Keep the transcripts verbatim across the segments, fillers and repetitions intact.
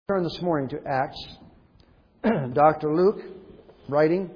Turn this morning to Acts. Doctor Luke writing.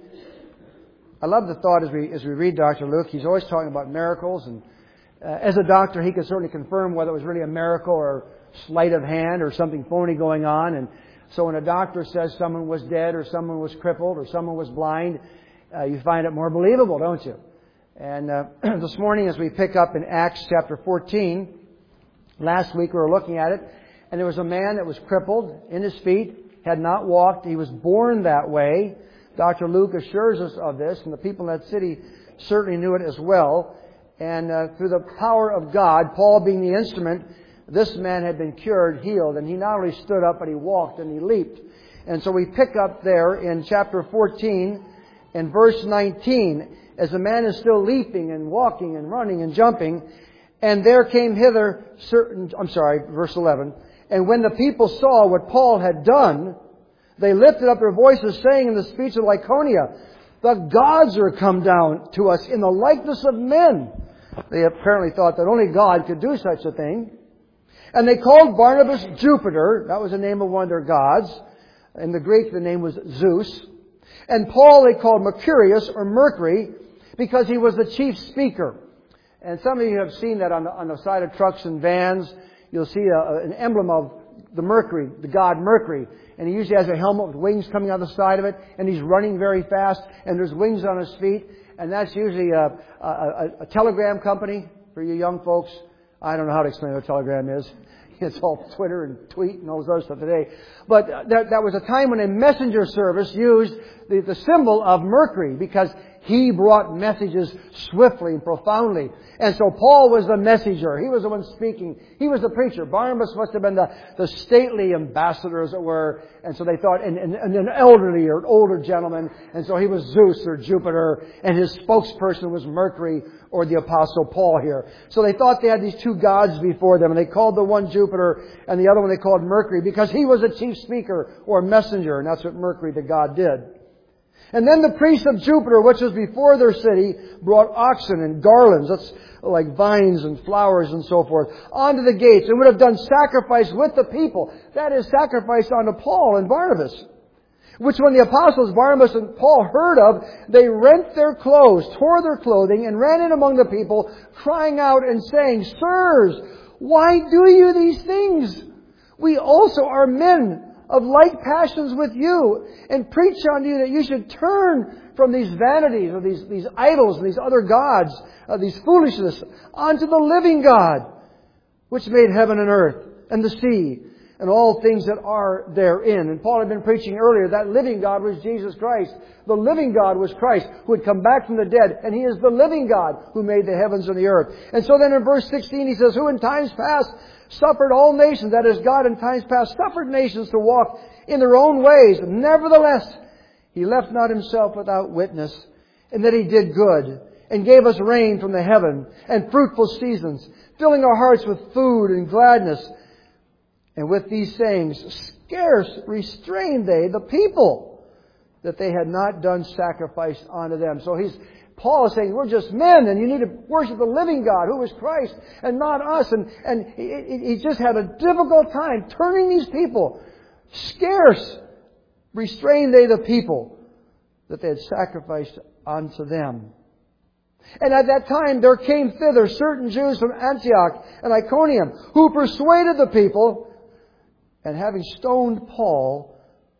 I love the thought as we as we read Doctor Luke. He's always talking about miracles, and uh, as a doctor, he could certainly confirm whether it was really a miracle or sleight of hand or something phony going on. And so, when a doctor says someone was dead, or someone was crippled, or someone was blind, uh, you find it more believable, don't you? And uh, this morning, as we pick up in Acts chapter fourteen, last week we were looking at it. And there was a man that was crippled in his feet, had not walked. He was born that way. Doctor Luke assures us of this, and the people in that city certainly knew it as well. And uh, through the power of God, Paul being the instrument, this man had been cured, healed, and he not only stood up, but he walked and he leaped. And so we pick up there in chapter fourteen and verse nineteen, as the man is still leaping and walking and running and jumping. And there came hither certain, I'm sorry, verse eleven. And when the people saw what Paul had done, they lifted up their voices, saying in the speech of Lycaonia, "The gods are come down to us in the likeness of men." They apparently thought that only God could do such a thing. And they called Barnabas Jupiter. That was the name of one of their gods. In the Greek, the name was Zeus. And Paul they called Mercurius, or Mercury, because he was the chief speaker. And some of you have seen that on the, on the side of trucks and vans. You'll see a, an emblem of the Mercury, the god Mercury. And he usually has a helmet with wings coming out the side of it. And he's running very fast. And there's wings on his feet. And that's usually a, a, a, a telegram company for you young folks. I don't know how to explain what a telegram is. It's all Twitter and tweet and all those other stuff today. But that, that was a time when a messenger service used the, the symbol of Mercury, because he brought messages swiftly and profoundly. And so Paul was the messenger. He was the one speaking. He was the preacher. Barnabas must have been the, the stately ambassador, as it were. And so they thought, and, and, and an elderly or older gentleman. And so he was Zeus or Jupiter. And his spokesperson was Mercury, or the Apostle Paul here. So they thought they had these two gods before them. And they called the one Jupiter and the other one they called Mercury, because he was a chief speaker or messenger. And that's what Mercury, the god, did. And then the priests of Jupiter, which was before their city, brought oxen and garlands, that's like vines and flowers and so forth, onto the gates, and would have done sacrifice with the people. That is, sacrifice unto Paul and Barnabas. Which when the apostles Barnabas and Paul heard of, they rent their clothes, tore their clothing, and ran in among the people, crying out and saying, "Sirs, why do you these things? We also are men of like passions with you, and preach unto you that you should turn from these vanities, or these, these idols, and these other gods, uh, these foolishness, unto the living God, which made heaven and earth, and the sea, and all things that are therein." And Paul had been preaching earlier, that living God was Jesus Christ. The living God was Christ, who had come back from the dead, and He is the living God who made the heavens and the earth. And so then in verse sixteen he says, "Who in times past suffered all nations," that is, God in times past suffered nations to walk in their own ways. Nevertheless, He left not Himself without witness, in that He did good, and gave us rain from the heaven, and fruitful seasons, filling our hearts with food and gladness. And with these sayings, scarce restrained they the people, that they had not done sacrifice unto them. So he's Paul is saying, we're just men, and you need to worship the living God, who is Christ, and not us. And, and he, he just had a difficult time turning these people. Scarce restrained they the people, that they had sacrificed unto them. And at that time there came thither certain Jews from Antioch and Iconium, who persuaded the people, and having stoned Paul,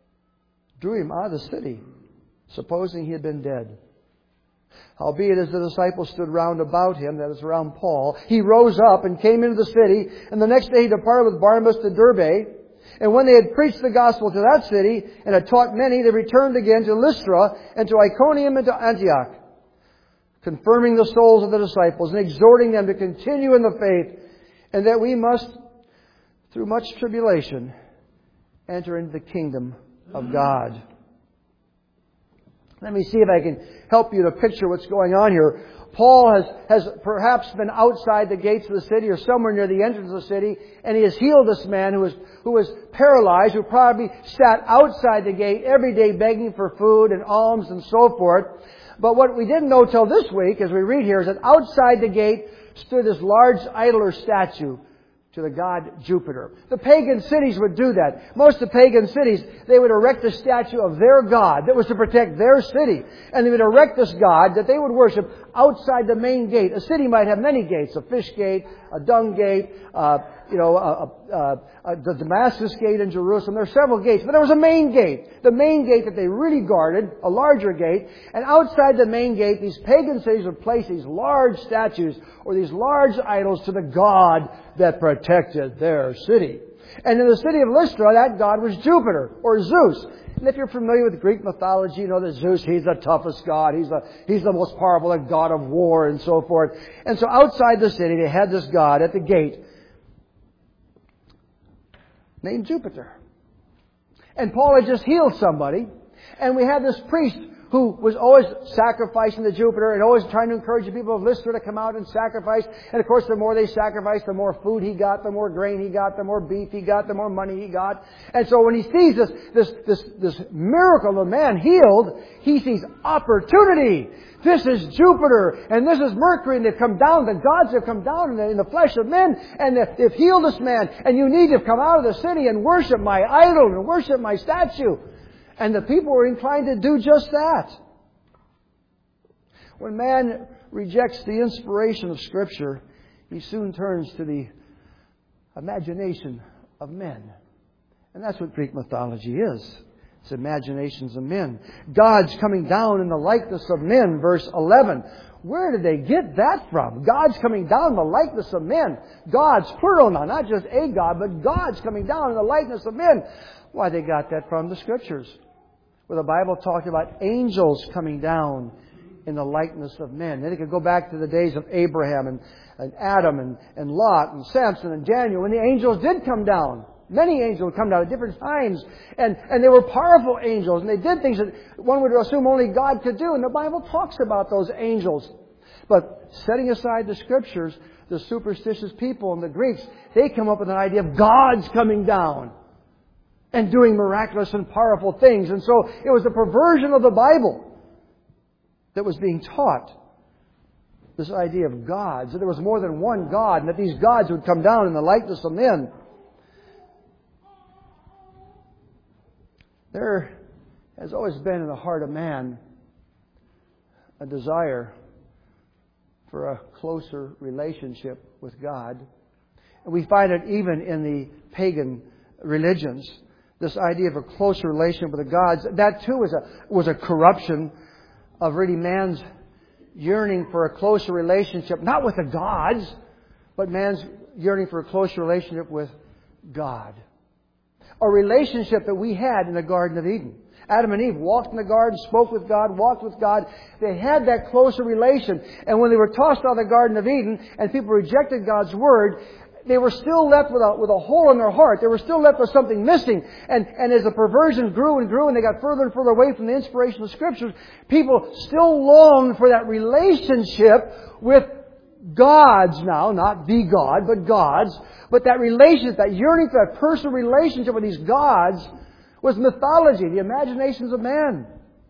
drew him out of the city, supposing he had been dead. Howbeit, as the disciples stood round about him, that is, around Paul, he rose up and came into the city, and the next day he departed with Barnabas to Derbe. And when they had preached the gospel to that city, and had taught many, they returned again to Lystra, and to Iconium, and to Antioch, confirming the souls of the disciples, and exhorting them to continue in the faith, and that we must, through much tribulation, enter into the kingdom of God. Let me see if I can help you to picture what's going on here. Paul has, has perhaps been outside the gates of the city, or somewhere near the entrance of the city, and he has healed this man who was, who was paralyzed, who probably sat outside the gate every day begging for food and alms and so forth. But what we didn't know till this week, as we read here, is that outside the gate stood this large idol or statue to the god Jupiter. The pagan cities would do that. Most of the pagan cities, they would erect a statue of their god that was to protect their city. And they would erect this god that they would worship outside the main gate. A city might have many gates, a fish gate, a dung gate, uh, you know, uh, uh, uh, the Damascus gate in Jerusalem. There are several gates, but there was a main gate. The main gate that they really guarded, a larger gate. And outside the main gate, these pagan cities would place these large statues or these large idols to the god that protected their city. And in the city of Lystra, that god was Jupiter or Zeus. And if you're familiar with Greek mythology, you know that Zeus, he's the toughest god. He's the, he's the most powerful, the god of war and so forth. And so outside the city, they had this god at the gate named Jupiter. And Paul had just healed somebody. And we had this priest who was always sacrificing to Jupiter and always trying to encourage the people of Lystra to come out and sacrifice. And of course, the more they sacrificed, the more food he got, the more grain he got, the more beef he got, the more money he got. And so when he sees this, this, this, this miracle of a man healed, he sees opportunity. This is Jupiter, and this is Mercury, and they've come down, the gods have come down in the, in the flesh of men, and they've healed this man, and you need to come out of the city and worship my idol, and worship my statue. And the people were inclined to do just that. When man rejects the inspiration of Scripture, he soon turns to the imagination of men. And that's what Greek mythology is. It's imaginations of men. God's coming down in the likeness of men, verse eleven. Where did they get that from? God's coming down in the likeness of men. God's plural now, not just a God, but God's coming down in the likeness of men. Why, they got that from the Scriptures, where the Bible talked about angels coming down in the likeness of men. Then it could go back to the days of Abraham and, and Adam and, and Lot and Samson and Daniel, when the angels did come down. Many angels would come down at different times. And, and they were powerful angels. And they did things that one would assume only God could do. And the Bible talks about those angels. But setting aside the Scriptures, the superstitious people and the Greeks, they come up with an idea of God's coming down and doing miraculous and powerful things. And so it was a perversion of the Bible that was being taught. This idea of gods, that there was more than one God, and that these gods would come down in the likeness of men. There has always been in the heart of man a desire for a closer relationship with God. And we find it even in the pagan religions. This idea of a closer relationship with the gods, that too was a, was a corruption of really man's yearning for a closer relationship, not with the gods, but man's yearning for a closer relationship with God. A relationship that we had in the Garden of Eden. Adam and Eve walked in the garden, spoke with God, walked with God. They had that closer relation. And when they were tossed out of the Garden of Eden and people rejected God's Word, they were still left with a, with a hole in their heart. They were still left with something missing. And, and as the perversion grew and grew and they got further and further away from the inspiration of the Scriptures, people still longed for that relationship with gods now, not the God, but gods. But that relationship, that yearning for that personal relationship with these gods was mythology, the imaginations of man.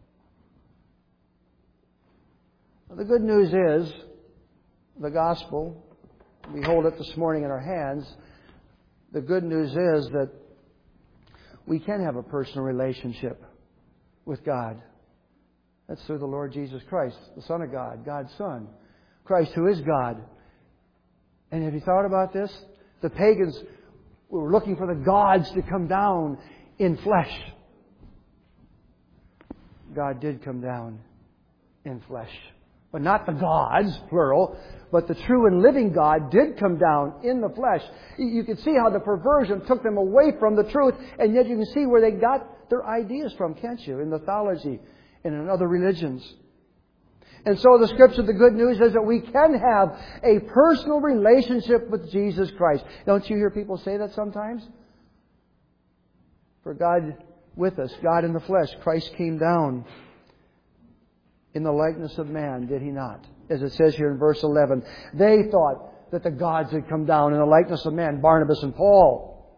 Well, the good news is, the gospel, we hold it this morning in our hands. The good news is that we can have a personal relationship with God. That's through the Lord Jesus Christ, the Son of God, God's Son. Christ who is God. And have you thought about this? The pagans were looking for the gods to come down in flesh. God did come down in flesh. But not the gods, plural, but the true and living God did come down in the flesh. You can see how the perversion took them away from the truth, and yet you can see where they got their ideas from, can't you? In mythology and in other religions. And so the Scripture, the good news is that we can have a personal relationship with Jesus Christ. Don't you hear people say that sometimes? For God with us, God in the flesh, Christ came down in the likeness of man, did He not? As it says here in verse eleven, they thought that the gods had come down in the likeness of man, Barnabas and Paul.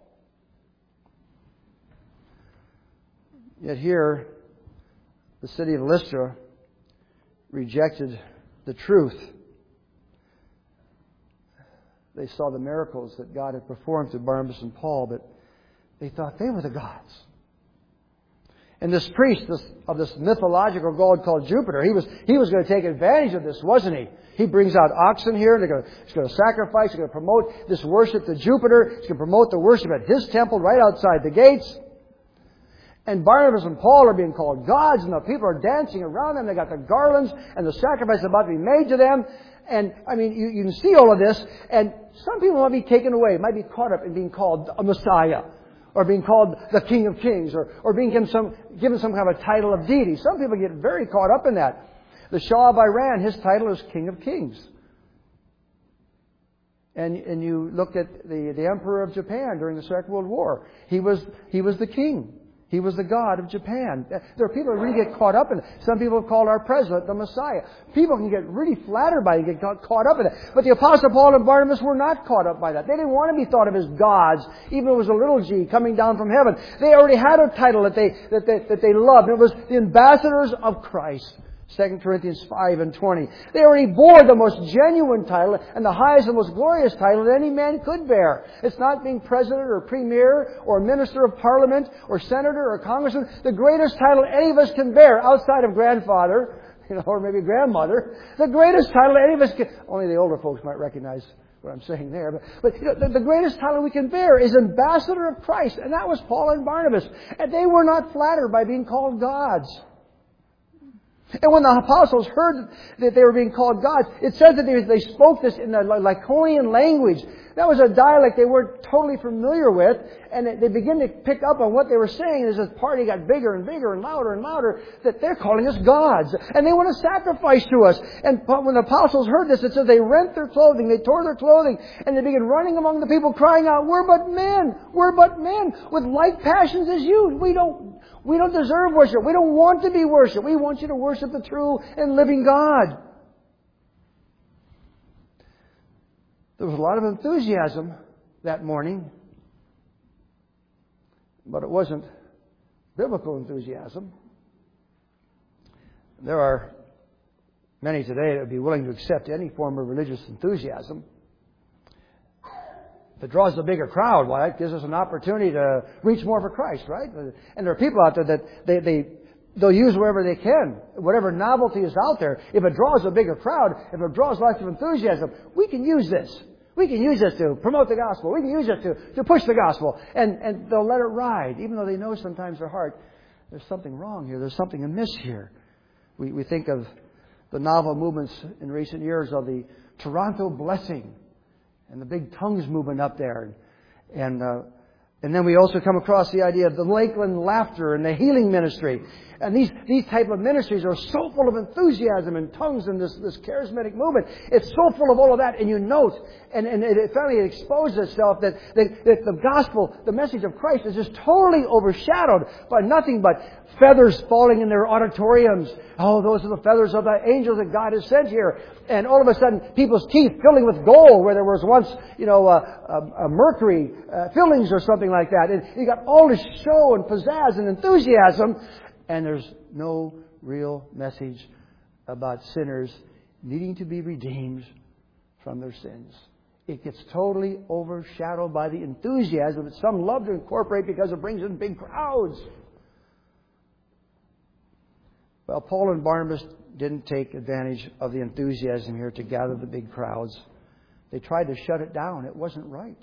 Yet here, the city of Lystra rejected the truth. they saw the miracles that God had performed through Barnabas and Paul, but they thought they were the gods. And this priest this, of this mythological god called Jupiter, he was he was going to take advantage of this, wasn't he? He brings out oxen here, and they're going to, he's going to sacrifice, he's going to promote this worship to Jupiter, he's going to promote the worship at his temple right outside the gates. And Barnabas and Paul are being called gods, and the people are dancing around them. They got the garlands, and the sacrifice is about to be made to them. And, I mean, you, you can see all of this, and some people might be taken away, might be caught up in being called a Messiah, or being called the King of Kings, or, or being given some, given some kind of a title of deity. Some people get very caught up in that. The Shah of Iran, his title is King of Kings. And, and you looked at the, the Emperor of Japan during the Second World War. He was, he was the king. He was the God of Japan. There are people who really get caught up in it. Some people have called our president the Messiah. People can get really flattered by it and get caught up in it. But the Apostle Paul and Barnabas were not caught up by that. They didn't want to be thought of as gods, even if it was a little g coming down from heaven. They already had a title that they, that they, that they loved. It was the ambassadors of Christ. Second Corinthians five and twenty. They already bore the most genuine title and the highest and most glorious title that any man could bear. It's not being president or premier or minister of parliament or senator or congressman. The greatest title any of us can bear outside of grandfather, you know, or maybe grandmother. The greatest title any of us can... Only the older folks might recognize what I'm saying there. But, but you know, the, the greatest title we can bear is ambassador of Christ. And that was Paul and Barnabas. And they were not flattered by being called gods. And when the apostles heard that they were being called gods, it says that they, they spoke this in the Lycaonian language. That was a dialect they weren't totally familiar with, and they begin to pick up on what they were saying as this party got bigger and bigger and louder and louder, that they're calling us gods. And they want to sacrifice to us. And when the apostles heard this, it says they rent their clothing, they tore their clothing, and they began running among the people crying out, "We're but men! We're but men with like passions as you. We don't... We don't deserve worship. We don't want to be worshipped. We want you to worship the true and living God." There was a lot of enthusiasm that morning, but it wasn't biblical enthusiasm. There are many today that would be willing to accept any form of religious enthusiasm. If it draws a bigger crowd, why, it gives us an opportunity to reach more for Christ, right? And there are people out there that they, they, they'll use wherever they can, whatever novelty is out there. If it draws a bigger crowd, if it draws lots of enthusiasm, we can use this. We can use this to promote the gospel. We can use it to, to push the gospel. And, and they'll let it ride, even though they know sometimes their heart, there's something wrong here. There's something amiss here. We, we think of the novel movements in recent years of the Toronto Blessing and the big tongues movement up there. And uh, and then we also come across the idea of the Lakeland Laughter and the healing ministry. And these, these type of ministries are so full of enthusiasm and tongues and this, this charismatic movement. It's so full of all of that. And you note, and, and it finally exposes itself that, that, that the gospel, the message of Christ is just totally overshadowed by nothing but feathers falling in their auditoriums. Oh, those are the feathers of the angels that God has sent here. And all of a sudden, people's teeth filling with gold where there was once, you know, uh, uh, uh, mercury uh, fillings or something like that. And you got all this show and pizzazz and enthusiasm. And there's no real message about sinners needing to be redeemed from their sins. It gets totally overshadowed by the enthusiasm that some love to incorporate because it brings in big crowds. Well, Paul and Barnabas didn't take advantage of the enthusiasm here to gather the big crowds. They tried to shut it down. It wasn't right.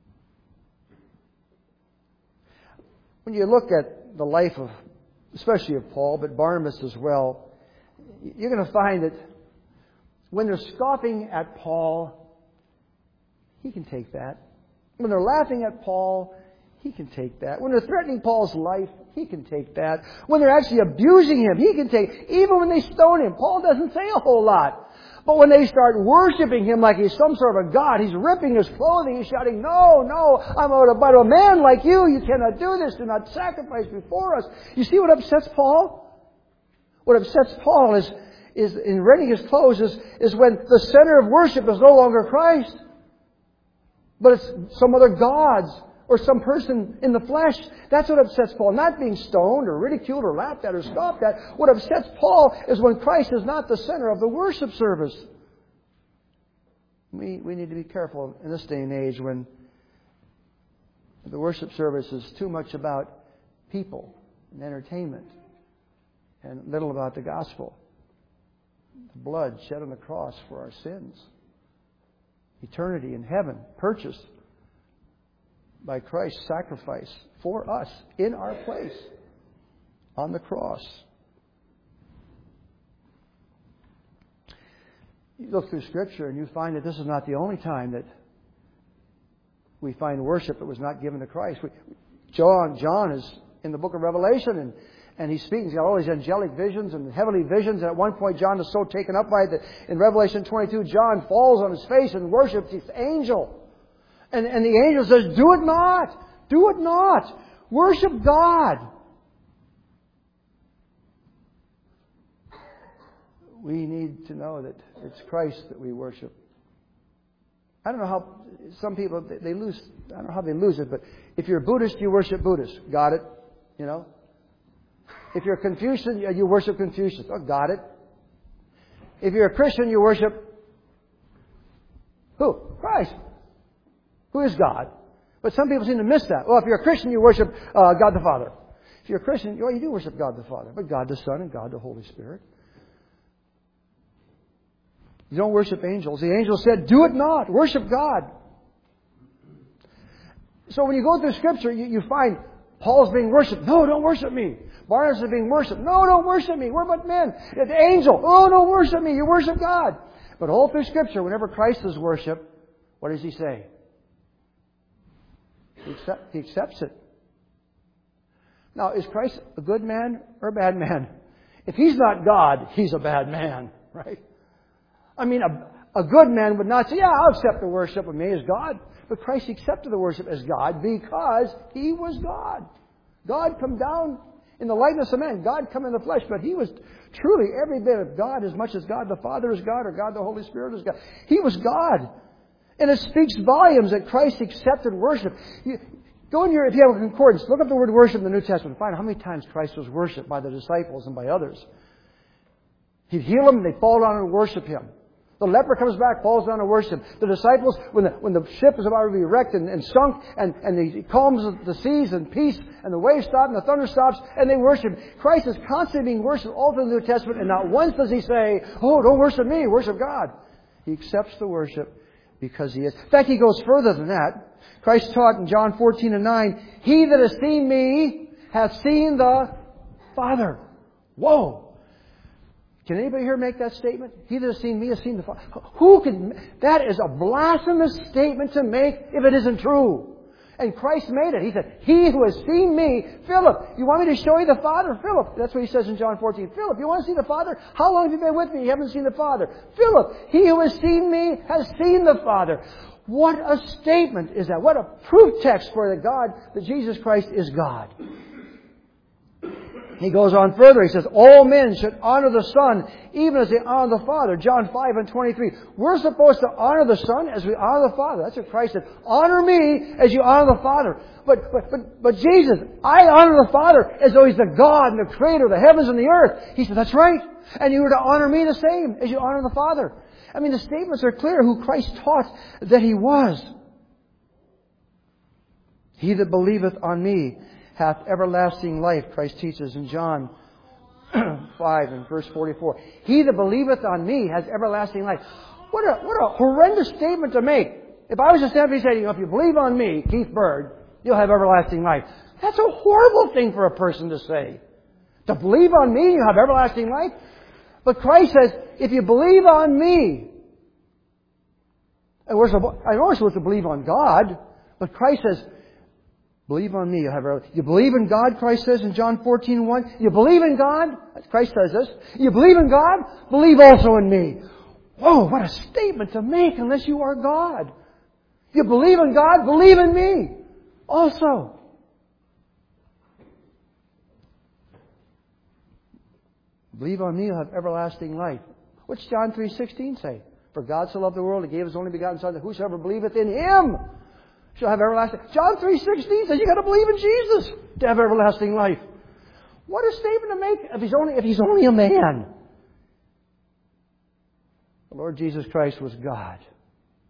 When you look at the life of, especially of Paul, but Barnabas as well, you're going to find that when they're scoffing at Paul, he can take that. When they're laughing at Paul, he can take that. When they're threatening Paul's life, he can take that. When they're actually abusing him, he can take it. Even when they stone him, Paul doesn't say a whole lot. But when they start worshiping him like he's some sort of a god, he's ripping his clothing, he's shouting, "No, no, I'm but a man like you. You cannot do this. Do not sacrifice before us." You see what upsets Paul? What upsets Paul is, is in rending his clothes is, is when the center of worship is no longer Christ, but it's some other gods or some person in the flesh. That's what upsets Paul. Not being stoned or ridiculed or laughed at or scoffed at. What upsets Paul is when Christ is not the center of the worship service. We, we need to be careful in this day and age when the worship service is too much about people and entertainment and little about the gospel. The blood shed on the cross for our sins. Eternity in heaven purchased by Christ's sacrifice for us in our place on the cross. You look through Scripture and you find that this is not the only time that we find worship that was not given to Christ. We, John, John is in the book of Revelation, and, and he's speaking. He's got all these angelic visions and heavenly visions. And at one point, John is so taken up by it that in Revelation twenty-two, John falls on his face and worships this angel. And, and the angel says, "Do it not! Do it not! Worship God!" We need to know that it's Christ that we worship. I don't know how some people, they lose, I don't know how they lose it, but if you're Buddhist, you worship Buddhist. Got it? You know? If you're Confucian, you worship Confucius. Oh, got it. If you're a Christian, you worship who? Christ. Who is God? But some people seem to miss that. Well, if you're a Christian, you worship uh, God the Father. If you're a Christian, well, you do worship God the Father, but God the Son and God the Holy Spirit. You don't worship angels. The angel said, "Do it not. Worship God." So when you go through Scripture, you, you find Paul's being worshipped. "No, don't worship me." Barnabas is being worshipped. "No, don't worship me. We're but men." The angel, "Oh, don't worship me. You worship God." But all through Scripture, whenever Christ is worshipped, what does He say? He, accept, he accepts it. Now, is Christ a good man or a bad man? If He's not God, He's a bad man, right? I mean, a, a good man would not say, "Yeah, I'll accept the worship of me as God." But Christ accepted the worship as God because He was God. God come down in the likeness of man. God come in the flesh. But He was truly every bit of God, as much as God the Father is God or God the Holy Spirit is God. He was God. And it speaks volumes that Christ accepted worship. You, go in your, if you have a concordance, look up the word worship in the New Testament. Find out how many times Christ was worshipped by the disciples and by others. He'd heal them and they'd fall down and worship Him. The leper comes back, falls down and worships Him. The disciples, when the, when the ship is about to be wrecked and, and sunk, and, and He calms the seas and peace, and the waves stop and the thunder stops, and they worship Him. Christ is constantly being worshipped all through the New Testament, and not once does He say, "Oh, don't worship me, worship God." He accepts the worship because He is. In fact, He goes further than that. Christ taught in John fourteen and nine, "He that has seen me hath seen the Father." Whoa! Can anybody here make that statement? "He that has seen me has seen the Father." Who can? That is a blasphemous statement to make if it isn't true. And Christ made it. He said, "He who has seen me," Philip, "you want me to show you the Father?" Philip, that's what He says in John fourteen. "Philip, you want to see the Father? How long have you been with me? You haven't seen the Father." Philip, "He who has seen me has seen the Father." What a statement is that? What a proof text for the God that Jesus Christ is God. He goes on further. He says, "All men should honor the Son, even as they honor the Father." John five and twenty-three. We're supposed to honor the Son as we honor the Father. That's what Christ said. "Honor me as you honor the Father." But, but, but, but Jesus, "I honor the Father as though He's the God and the Creator of the heavens and the earth." He said, "That's right. And you are to honor me the same as you honor the Father." I mean, the statements are clear who Christ taught that He was. "He that believeth on me hath everlasting life," Christ teaches in John five and verse forty-four. "He that believeth on me has everlasting life." What a, what a horrendous statement to make. If I was to stand up and say, you know, "If you believe on me, Keith Bird, you'll have everlasting life." That's a horrible thing for a person to say. To believe on me, you have everlasting life? But Christ says, if you believe on me, and we're supposed, I know we're supposed to believe on God, but Christ says, believe on me, you have everlasting. You believe in God, Christ says in John fourteen one. You believe in God? Christ says this. You believe in God? Believe also in me. Whoa, what a statement to make unless you are God. You believe in God? Believe in me also. Believe on me, you'll have everlasting life. What's John three sixteen say? "For God so loved the world, He gave His only begotten Son, that whosoever believeth in Him shall have everlasting." John three sixteen says you got to believe in Jesus to have everlasting life. What a statement to make if he's only if he's only a man. The Lord Jesus Christ was God.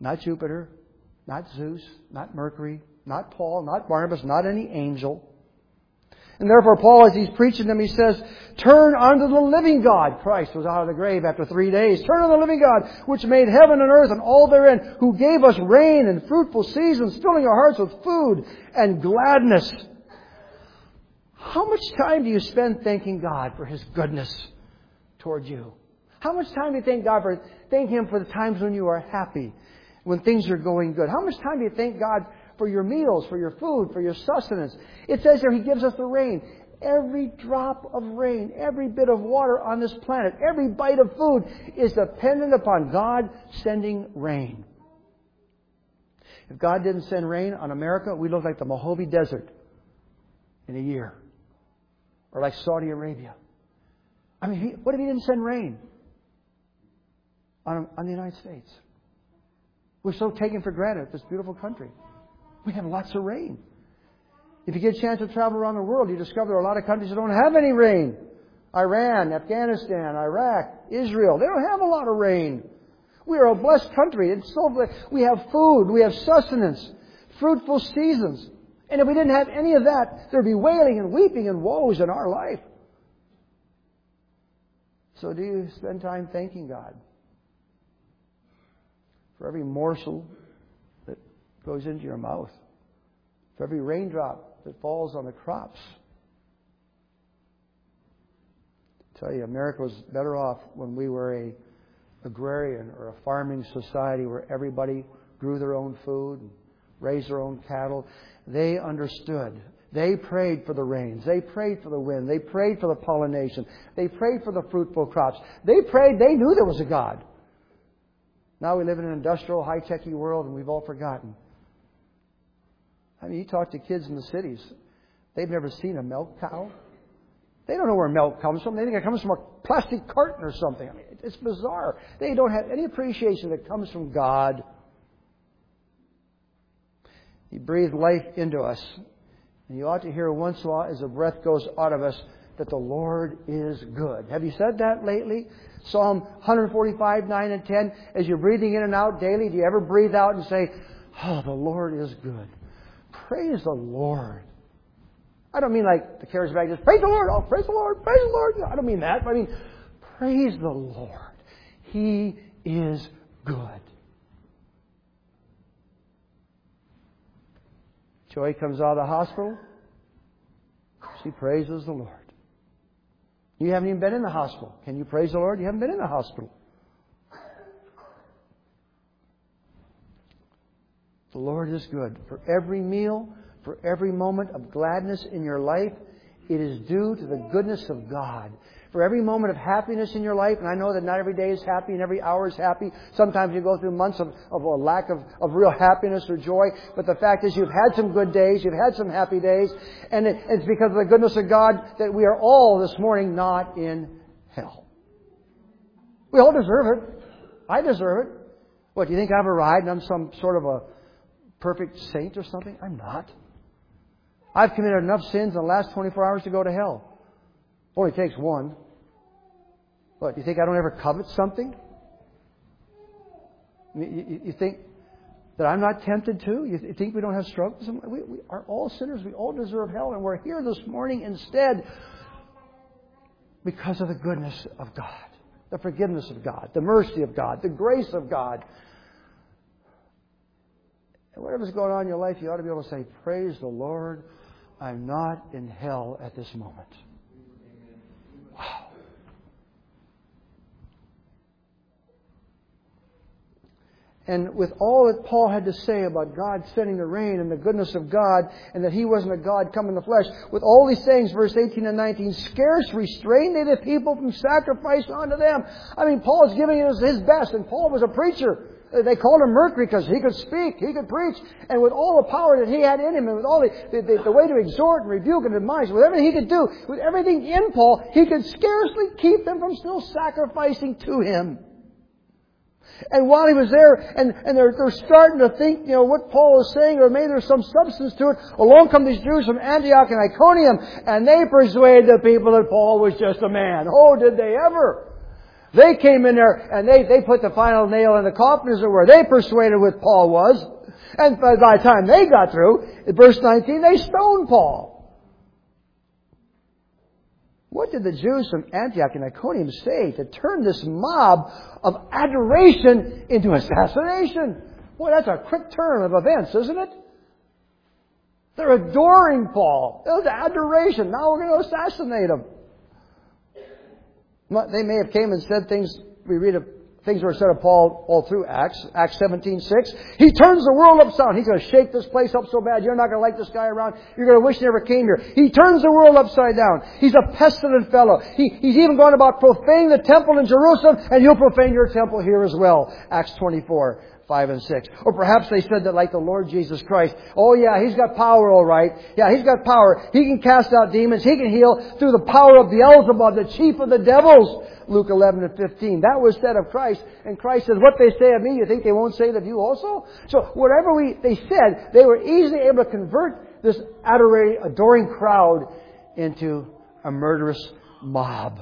not Jupiter, not Zeus, not Mercury, not Paul, not Barnabas, not any angel. And therefore Paul, as he's preaching them, he says, turn unto the living God. Christ was out of the grave after three days. Turn unto the living God, which made heaven and earth and all therein, who gave us rain and fruitful seasons, filling our hearts with food and gladness. How much time do you spend thanking God for His goodness toward you? How much time do you thank God for, thank Him for the times when you are happy, when things are going good? How much time do you thank God for your meals, for your food, for your sustenance? It says here He gives us the rain. Every drop of rain, every bit of water on this planet, every bite of food is dependent upon God sending rain. If God didn't send rain on America, we'd look like the Mojave Desert in a year. Or like Saudi Arabia. I mean, he, what if He didn't send rain on, on the United States? We're so taken for granted, this beautiful country. We have lots of rain. If you get a chance to travel around the world, you discover there are a lot of countries that don't have any rain. Iran, Afghanistan, Iraq, Israel, they don't have a lot of rain. We are a blessed country. It's so we have food, we have sustenance, fruitful seasons. And if we didn't have any of that, there'd be wailing and weeping and woes in our life. So do you spend time thanking God for every morsel that goes into your mouth, for every raindrop that falls on the crops? I tell you, America was better off when we were a agrarian or a farming society where everybody grew their own food and raised their own cattle. They understood. They prayed for the rains. They prayed for the wind. They prayed for the pollination. They prayed for the fruitful crops. They prayed. They knew there was a God. Now we live in an industrial, high-techy world, and we've all forgotten. I mean, you talk to kids in the cities. They've never seen a milk cow. They don't know where milk comes from. They think it comes from a plastic carton or something. I mean, it's bizarre. They don't have any appreciation that comes from God. He breathed life into us. And you ought to hear once in a while as the breath goes out of us that the Lord is good. Have you said that lately? Psalm one forty-five, nine and ten. As you're breathing in and out daily, do you ever breathe out and say, oh, the Lord is good? Praise the Lord. I don't mean like the charismatic, just praise the Lord, oh, praise the Lord, praise the Lord. No, I don't mean that. But I mean, praise the Lord. He is good. Joy comes out of the hospital. She praises the Lord. You haven't even been in the hospital. Can you praise the Lord? You haven't been in the hospital. The Lord is good. For every meal, for every moment of gladness in your life, it is due to the goodness of God. For every moment of happiness in your life, and I know that not every day is happy and every hour is happy. Sometimes you go through months of, of a lack of, of real happiness or joy. But the fact is you've had some good days, you've had some happy days, and it, it's because of the goodness of God that we are all this morning not in hell. We all deserve it. I deserve it. What, do you think I've arrived and I'm some sort of a perfect saint or something? I'm not. I've committed enough sins in the last twenty-four hours to go to hell. Only takes one. What, you think I don't ever covet something? You, you, you think that I'm not tempted to? You, you think we don't have struggles? We, we are all sinners. We all deserve hell. And we're here this morning instead because of the goodness of God, the forgiveness of God, the mercy of God, the grace of God. And whatever's going on in your life, you ought to be able to say, praise the Lord, I'm not in hell at this moment. Wow. And with all that Paul had to say about God sending the rain and the goodness of God, and that He wasn't a God come in the flesh, with all these things, verse eighteen and nineteen, scarce restrained they the people from sacrifice unto them. I mean, Paul's giving us his best, and Paul was a preacher. They called him Mercury because he could speak, he could preach, and with all the power that he had in him, and with all the, the, the, the way to exhort and rebuke and admonish, with everything he could do, with everything in Paul, he could scarcely keep them from still sacrificing to him. And while he was there, and, and they're, they're starting to think, you know, what Paul is saying, or maybe there's some substance to it, along come these Jews from Antioch and Iconium, and they persuade the people that Paul was just a man. Oh, did they ever! They came in there and they, they put the final nail in the coffin, as it were. They persuaded what Paul was. And by the time they got through, in verse nineteen, they stoned Paul. What did the Jews from Antioch and Iconium say to turn this mob of adoration into assassination? Boy, that's a quick turn of events, isn't it? They're adoring Paul. It was adoration. Now we're going to assassinate him. They may have came and said things, we read of things were said of Paul all through Acts. Acts seventeen six. He turns the world upside down. He's going to shake this place up so bad you're not going to like this guy around. You're going to wish he never came here. He turns the world upside down. He's a pestilent fellow. He, he's even gone about profaning the temple in Jerusalem, and you'll profane your temple here as well. Acts twenty-four. five and six. Or perhaps they said that like the Lord Jesus Christ. Oh yeah, He's got power all right. Yeah, He's got power. He can cast out demons. He can heal through the power of Beelzebub, the chief of the devils. Luke eleven and fifteen. That was said of Christ. And Christ says, what they say of me, you think they won't say it of you also? So whatever we they said, they were easily able to convert this adoring, adoring crowd into a murderous mob.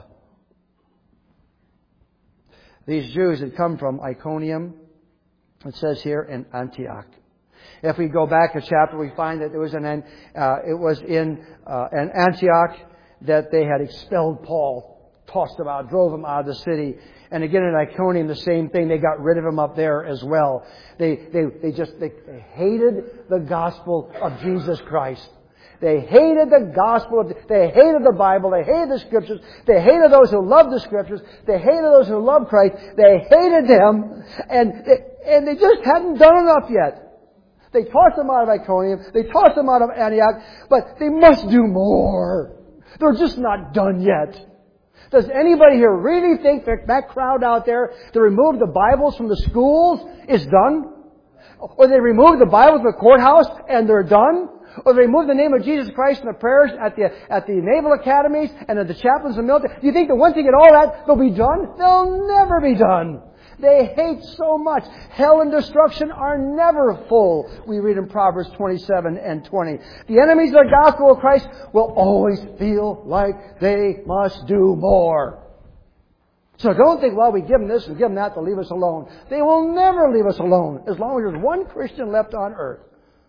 These Jews had come from Iconium, it says here, in Antioch. If we go back a chapter, we find that there was an uh, it was in uh, an Antioch that they had expelled Paul, tossed him out, drove him out of the city. And again in Iconium, the same thing. They got rid of him up there as well. They they they just they, they hated the gospel of Jesus Christ. They hated the gospel. Of, they hated the Bible. They hated the Scriptures. They hated those who loved the Scriptures. They hated those who loved Christ. They hated them. And, and they just hadn't done enough yet. They tossed them out of Iconium. They tossed them out of Antioch. But they must do more. They're just not done yet. Does anybody here really think that that crowd out there to remove the Bibles from the schools is done? Or they remove the Bibles from the courthouse and they're done? Or they remove the name of Jesus Christ in the prayers at the at the naval academies and at the chaplains of the military? Do you think that once they get all that, they'll be done? They'll never be done. They hate so much. Hell and destruction are never full. We read in Proverbs twenty-seven and twenty. The enemies of the gospel of Christ will always feel like they must do more. So don't think, well, we give them this and give them that to leave us alone. They will never leave us alone as long as there's one Christian left on earth.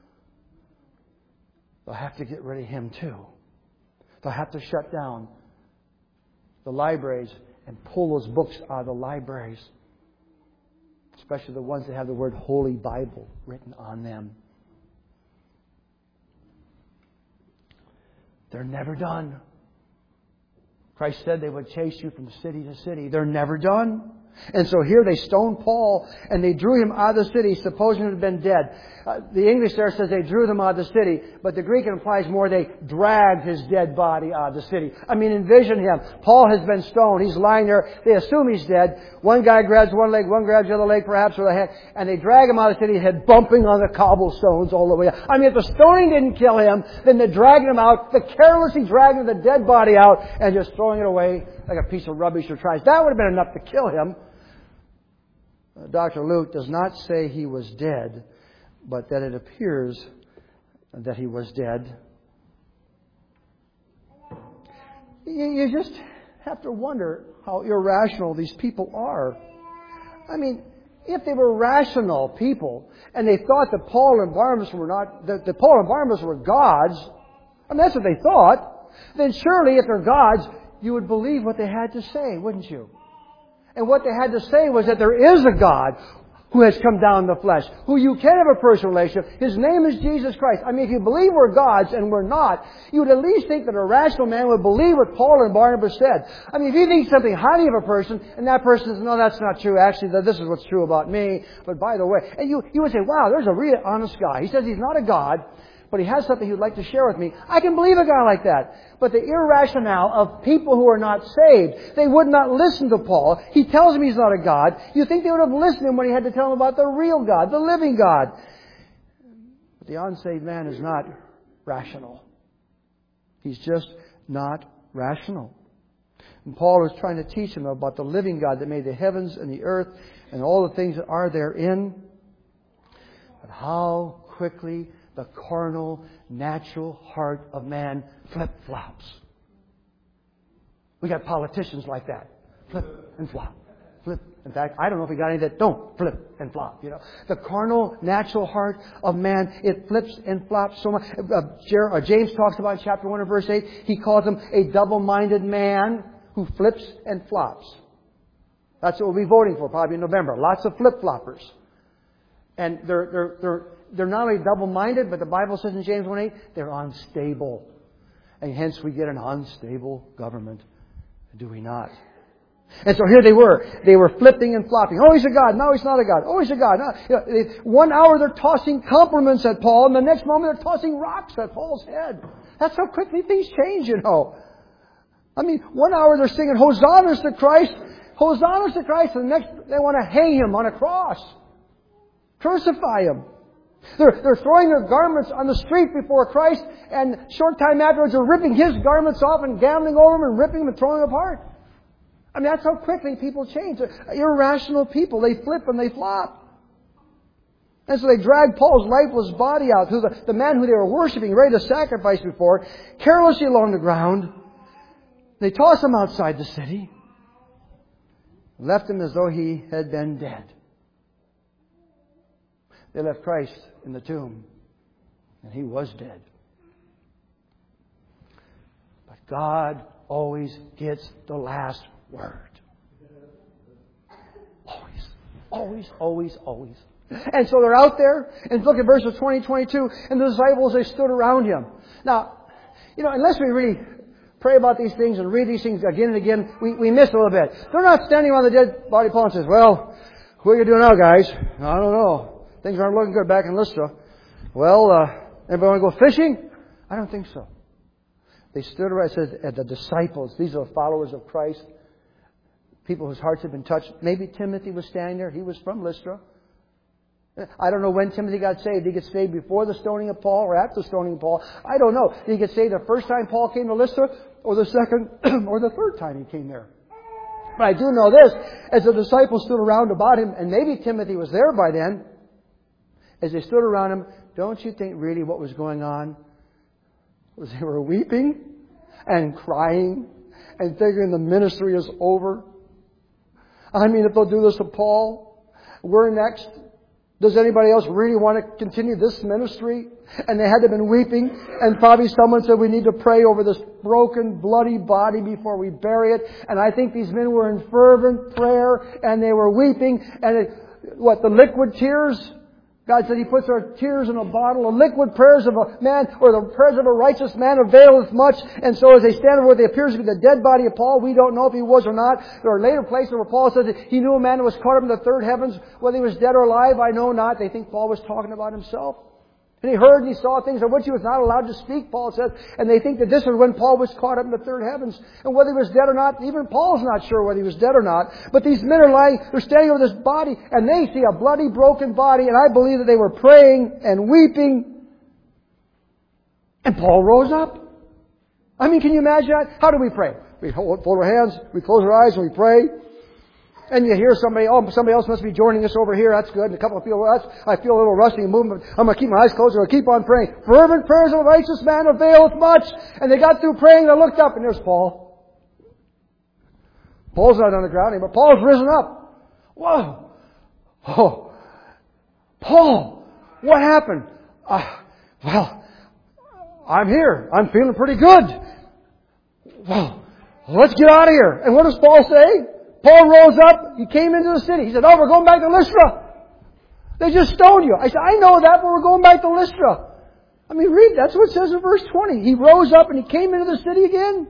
They'll have to get rid of him too. They'll have to shut down the libraries and pull those books out of the libraries. Especially the ones that have the word Holy Bible written on them. They're never done. Christ said they would chase you from city to city. They're never done. And so here they stoned Paul and they drew him out of the city, supposing he had been dead. Uh, the English there says they drew them out of the city, but the Greek implies more they dragged his dead body out of the city. I mean, envision him. Paul has been stoned. He's lying there. They assume he's dead. One guy grabs one leg, one grabs the other leg, perhaps with a hand, and they drag him out of the city, head bumping on the cobblestones all the way out. I mean, if the stoning didn't kill him, then they're dragging him out, the carelessly dragging the dead body out and just throwing it away like a piece of rubbish or trash. That would have been enough to kill him. Doctor Luke does not say he was dead, but that it appears that he was dead. You, you just have to wonder how irrational these people are. I mean, if they were rational people and they thought that Paul and Barnabas were not, that, that Paul and Barnabas were gods, I mean, that's what they thought, then surely if they're gods, you would believe what they had to say, wouldn't you? And what they had to say was that there is a God who has come down in the flesh, who you can have a personal relationship. His name is Jesus Christ. I mean, if you believe we're gods and we're not, you would at least think that a rational man would believe what Paul and Barnabas said. I mean, if you think something highly of a person and that person says, no, that's not true. Actually, this is what's true about me. But by the way, and you, you would say, wow, there's a real honest guy. He says he's not a God, but he has something he'd like to share with me. I can believe a guy like that. But the irrationale of people who are not saved, they would not listen to Paul. He tells them he's not a God. You think they would have listened to him when he had to tell them about the real God, the living God. But the unsaved man is not rational. He's just not rational. And Paul is trying to teach him about the living God that made the heavens and the earth and all the things that are therein. But how quickly the carnal, natural heart of man flip-flops. We got politicians like that. Flip and flop. flip. In fact, I don't know if we got any that don't flip and flop. You know, the carnal, natural heart of man, it flips and flops so much. Uh, James talks about in chapter one and verse eight. He calls him a double-minded man who flips and flops. That's what we'll be voting for probably in November. Lots of flip-floppers. And they're, they're, they're, they're not only double-minded, but the Bible says in James one eight, they're unstable. And hence we get an unstable government. Do we not? And so here they were. They were flipping and flopping. Oh, he's a God. No, he's not a God. Oh, he's a God. No. You know, they, one hour they're tossing compliments at Paul, and the next moment they're tossing rocks at Paul's head. That's how quickly things change, you know. I mean, one hour they're singing Hosannas to Christ, Hosannas to Christ, and the next they want to hang Him on a cross. Crucify Him. They're, they're throwing their garments on the street before Christ, and short time afterwards they're ripping His garments off and gambling over them and ripping them and throwing them apart. I mean, that's how quickly people change. They're irrational people. They flip and they flop. And so they drag Paul's lifeless body out, who the, the man who they were worshiping, ready to sacrifice before, carelessly along the ground. They toss him outside the city, left him as though he had been dead. They left Christ in the tomb, and He was dead. But God always gets the last word. Always. Always, always, always. And so they're out there, and look at verses twenty, twenty-two, and the disciples, they stood around Him. Now, you know, unless we really pray about these things and read these things again and again, we, we miss a little bit. They're not standing around the dead body Paul and says, well, what are you doing now, guys? I don't know. Things aren't looking good back in Lystra. Well, uh, anybody want to go fishing? I don't think so. They stood around, it says, at the disciples. These are followers of Christ. People whose hearts have been touched. Maybe Timothy was standing there. He was from Lystra. I don't know when Timothy got saved. Did he get saved before the stoning of Paul or after the stoning of Paul? I don't know. Did he get saved the first time Paul came to Lystra, or the second, or the third time he came there? But I do know this. As the disciples stood around about him, and maybe Timothy was there by then, as they stood around him, don't you think really what was going on was they were weeping and crying and thinking the ministry is over? I mean, if they'll do this to Paul, we're next. Does anybody else really want to continue this ministry? And they had to have been weeping. And probably someone said, we need to pray over this broken, bloody body before we bury it. And I think these men were in fervent prayer and they were weeping. And it, what, the liquid tears? God said He puts our tears in a bottle. The liquid prayers of a man, or the prayers of a righteous man, availeth much. And so as they stand over what they appears to be the dead body of Paul, we don't know if he was or not. There are later places where Paul said that he knew a man who was caught up in the third heavens. Whether he was dead or alive, I know not. They think Paul was talking about himself. And he heard and he saw things of which he was not allowed to speak, Paul says. And they think that this was when Paul was caught up in the third heavens. And whether he was dead or not, even Paul's not sure whether he was dead or not. But these men are lying, they're standing over this body, and they see a bloody, broken body, and I believe that they were praying and weeping. And Paul rose up. I mean, can you imagine that? How do we pray? We fold our hands, we close our eyes, and we pray. And you hear somebody, oh, somebody else must be joining us over here. That's good. And a couple of people, that's, I feel a little rusty and movement. I'm going to keep my eyes closed. I'm going to keep on praying. Fervent prayers of a righteous man availeth much. And they got through praying. They looked up, and there's Paul. Paul's not on the ground anymore. Paul's risen up. Whoa. Oh. Paul, what happened? Uh, well, I'm here. I'm feeling pretty good. Well, let's get out of here. And what does Paul say? Paul rose up. He came into the city. He said, oh, we're going back to Lystra. They just stoned you. I said, I know that, but we're going back to Lystra. I mean, read. That's what it says in verse twenty. He rose up and he came into the city again.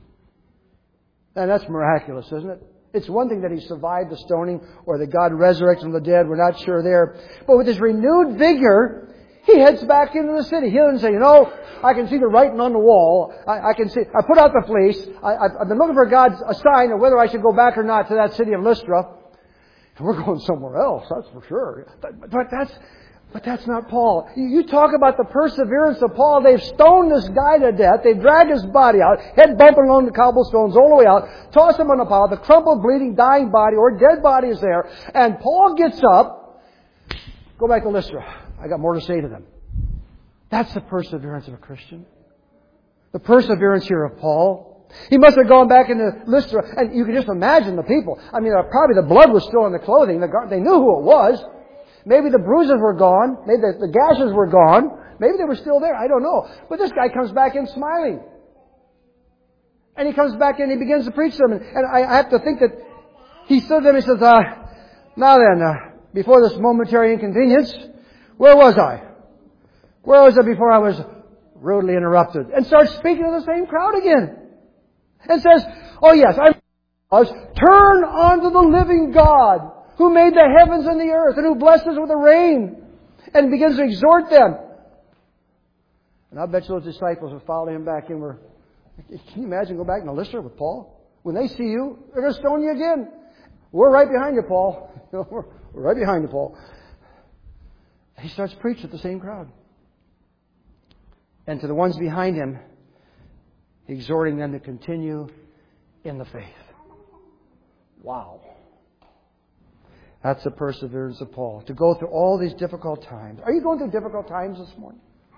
And that's miraculous, isn't it? It's one thing that he survived the stoning or that God resurrected from the dead. We're not sure there. But with his renewed vigor, he heads back into the city. He doesn't say, you know, I can see the writing on the wall. I, I can see, I put out the fleece. I, I've been looking for God's a sign of whether I should go back or not to that city of Lystra. And we're going somewhere else, that's for sure. But, but that's, but that's not Paul. You, you talk about the perseverance of Paul. They've stoned this guy to death. They've dragged his body out, head bumping along the cobblestones all the way out, toss him on a pile. The crumpled, bleeding, dying body or dead body is there. And Paul gets up, go back to Lystra. I got more to say to them. That's the perseverance of a Christian. The perseverance here of Paul. He must have gone back into Lystra, and you can just imagine the people. I mean, probably the blood was still on the clothing. They knew who it was. Maybe the bruises were gone. Maybe the, the gashes were gone. Maybe they were still there. I don't know. But this guy comes back in smiling. And he comes back in and he begins to preach to them. And, and I, I have to think that he stood there and he says, uh, now then, uh, before this momentary inconvenience, where was I? Where was I before I was rudely interrupted? And starts speaking to the same crowd again. And says, oh yes, I was, turn unto the living God, who made the heavens and the earth, and who blessed us with the rain, and begins to exhort them. And I bet you those disciples who followed him back in were, can you imagine go back in the Lystra with Paul? When they see you, they're going to stone you again. We're right behind you, Paul. we're, we're right behind you, Paul. He starts preaching to the same crowd. And to the ones behind him, exhorting them to continue in the faith. Wow. That's the perseverance of Paul. To go through all these difficult times. Are you going through difficult times this morning?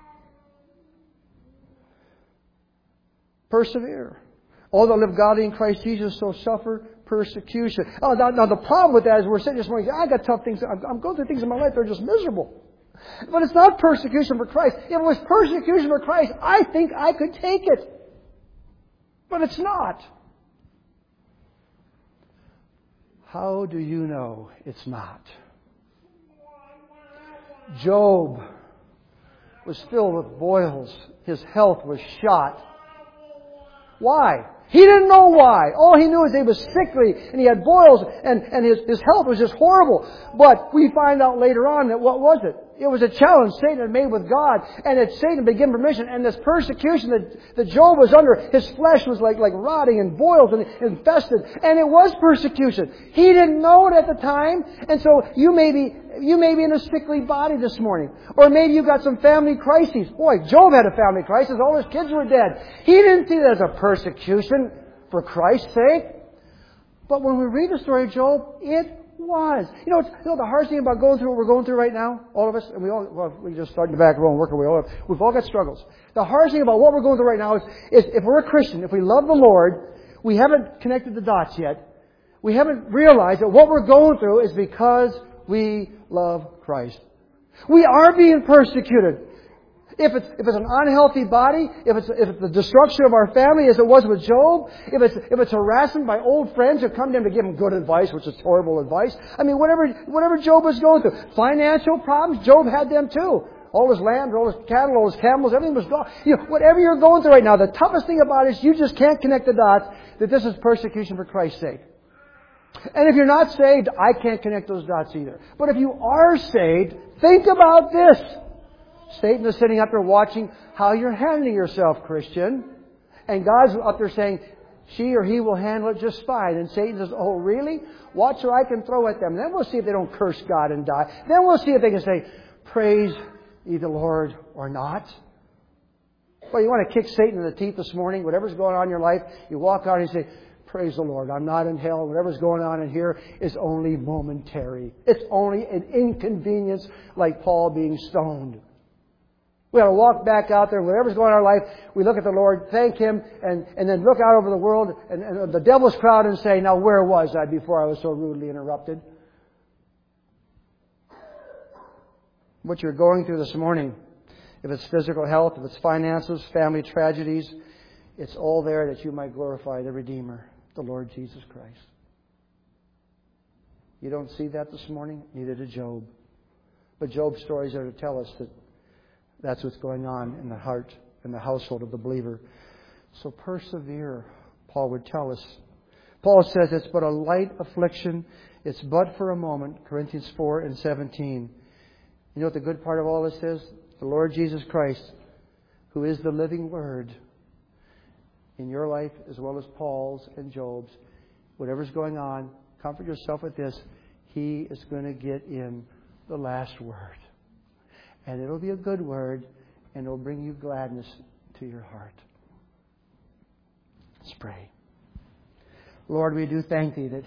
Persevere. All that live godly in Christ Jesus shall suffer persecution. Oh, now, now the problem with that is we're sitting this morning saying, I got tough things. I'm, I'm going through things in my life that are just miserable. But it's not persecution for Christ. If it was persecution for Christ, I think I could take it. But it's not. How do you know it's not? Job was filled with boils. His health was shot. Why? He didn't know why. All he knew is he was sickly and he had boils and, and his, his health was just horrible. But we find out later on that what was it? It was a challenge Satan had made with God, and that Satan had been given permission, and this persecution that, that Job was under, his flesh was like, like rotting and boils and infested, and it was persecution. He didn't know it at the time, and so you may be, you may be in a sickly body this morning. Or maybe you got some family crises. Boy, Job had a family crisis, all his kids were dead. He didn't see that as a persecution for Christ's sake. But when we read the story of Job, it was. You know, you know the hard thing about going through what we're going through right now, all of us, and we all, well, we just started in the back row and work our way all up. We've all got struggles. The hard thing about what we're going through right now is, is if we're a Christian, if we love the Lord, we haven't connected the dots yet. We haven't realized that what we're going through is because we love Christ. We are being persecuted. If it's, if it's an unhealthy body, if it's, if it's the destruction of our family as it was with Job, if it's, if it's harassment by old friends who come to him to give him good advice, which is horrible advice. I mean, whatever, whatever Job was going through. Financial problems, Job had them too. All his land, all his cattle, all his camels, everything was gone. You know, whatever you're going through right now, the toughest thing about it is you just can't connect the dots that this is persecution for Christ's sake. And if you're not saved, I can't connect those dots either. But if you are saved, think about this. Satan is sitting up there watching how you're handling yourself, Christian. And God's up there saying, she or he will handle it just fine. And Satan says, oh, really? Watch what I can throw at them. And then we'll see if they don't curse God and die. Then we'll see if they can say, praise ye the Lord or not. Well, you want to kick Satan in the teeth this morning? Whatever's going on in your life, you walk out and you say, praise the Lord. I'm not in hell. Whatever's going on in here is only momentary. It's only an inconvenience like Paul being stoned. We ought to walk back out there, whatever's going on in our life, we look at the Lord, thank Him, and, and then look out over the world and, and the devil's crowd and say, now where was I before I was so rudely interrupted? What you're going through this morning, if it's physical health, if it's finances, family tragedies, it's all there that you might glorify the Redeemer, the Lord Jesus Christ. You don't see that this morning? Neither did Job. But Job's stories are to tell us that that's what's going on in the heart and the household of the believer. So persevere, Paul would tell us. Paul says it's but a light affliction. It's but for a moment. Corinthians four and seventeen. You know what the good part of all this is? The Lord Jesus Christ, who is the living Word, in your life as well as Paul's and Job's, whatever's going on, comfort yourself with this. He is going to get in the last word. And it'll be a good word, and it'll bring you gladness to your heart. Let's pray. Lord, we do thank Thee that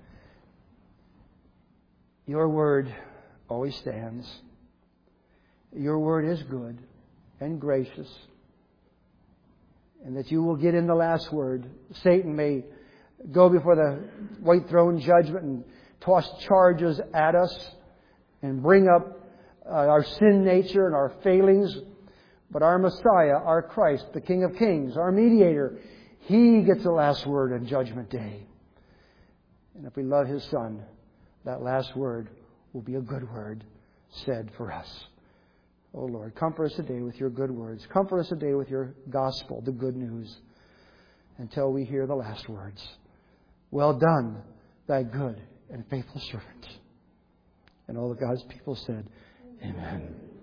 Your Word always stands. Your Word is good and gracious. and that You will get in the last word. Satan may go before the white throne judgment and toss charges at us and bring up uh, our sin nature and our failings. But our Messiah, our Christ, the King of Kings, our mediator, He gets the last word on Judgment Day. And if we love His Son, that last word will be a good word said for us. Oh Lord, comfort us today with Your good words. Comfort us today with Your gospel, the good news, until we hear the last words. Well done, thy good and faithful servant. And all of God's people said, Amen.